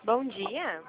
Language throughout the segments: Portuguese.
Bom dia.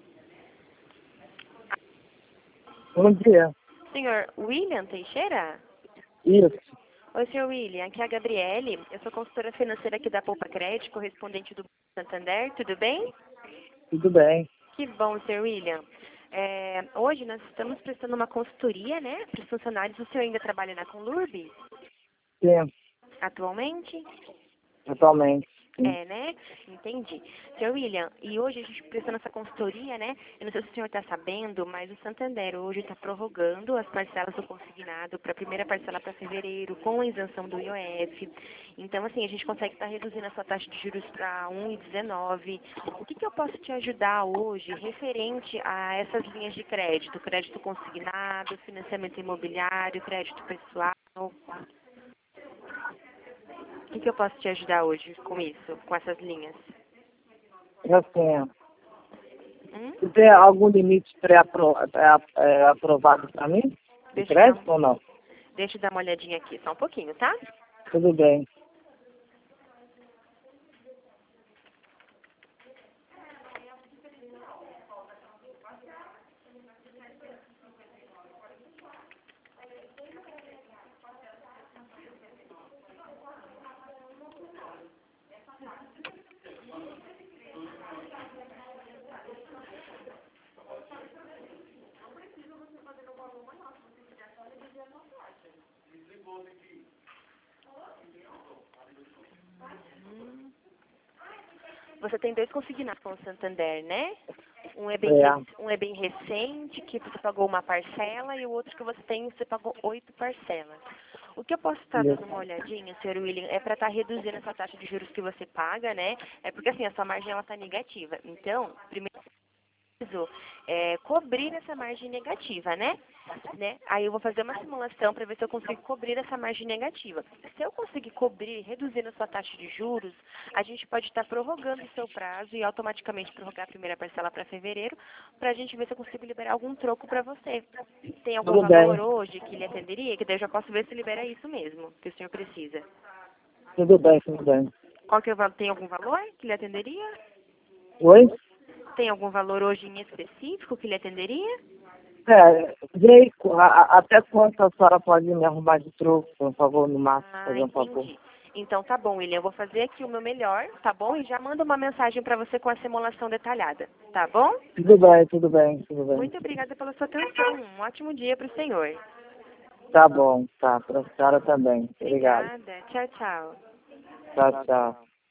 Bom dia. Senhor William Teixeira? Isso. Oi, senhor William. Aqui é a Gabriele. Eu sou consultora financeira aqui da Poupa Crédito, correspondente do Santander. Tudo bem? Tudo bem. Que bom, senhor William. Hoje nós estamos prestando uma consultoria, né, para os funcionários. O senhor ainda trabalha na Conlurb? Sim, Atualmente? atualmente. Sim. É, né? Entendi. Senhor William, e hoje a gente prestando essa consultoria, né? Eu não sei se o senhor está sabendo, mas o Santander hoje está prorrogando as parcelas do consignado para a primeira parcela para fevereiro, com a isenção do IOF. Então, assim, a gente consegue estar reduzindo a sua taxa de juros para 1,19. O que eu posso te ajudar hoje referente a essas linhas de crédito? Crédito consignado, financiamento imobiliário, crédito pessoal? O que eu posso te ajudar hoje com isso, com essas linhas? Assim, Hum? você tem algum limite pré-aprovado para mim? De crédito ou não? Deixa eu dar uma olhadinha aqui, só um pouquinho, tá? Tudo bem. Você tem dois consignados com o Santander, né? Um é bem recente, que você pagou uma parcela, e o outro que você pagou 8 parcelas. O que eu posso estar dando uma olhadinha, senhor William, é para estar reduzindo essa taxa de juros que você paga, né? É porque assim, a sua margem ela está negativa. Então, primeiro cobrir essa margem negativa, né? Aí eu vou fazer uma simulação para ver se eu consigo cobrir essa margem negativa. Se eu conseguir cobrir, reduzindo a sua taxa de juros, a gente pode estar prorrogando o seu prazo e automaticamente prorrogar a primeira parcela para fevereiro, para a gente ver se eu consigo liberar algum troco para você. Tem algum Tudo valor bem. hoje que lhe atenderia? Que daí eu já posso ver se libera isso mesmo, que o senhor precisa. Tudo bem, tudo bem. Qual que é o valor? Tem algum valor que lhe atenderia? Oi? Tem algum valor hoje em específico que lhe atenderia? Vê aí, até quanto a senhora pode me arrumar de troco, por favor, no máximo, fazer um favor. Entendi. Então tá bom, William. Eu vou fazer aqui o meu melhor, tá bom? E já mando uma mensagem para você com a simulação detalhada, tá bom? Tudo bem, tudo bem, tudo bem. Muito obrigada pela sua atenção. Um ótimo dia para o senhor. Tá bom, tá. Para a senhora também. Obrigado. Obrigada. Tchau, tchau. Tchau, tchau.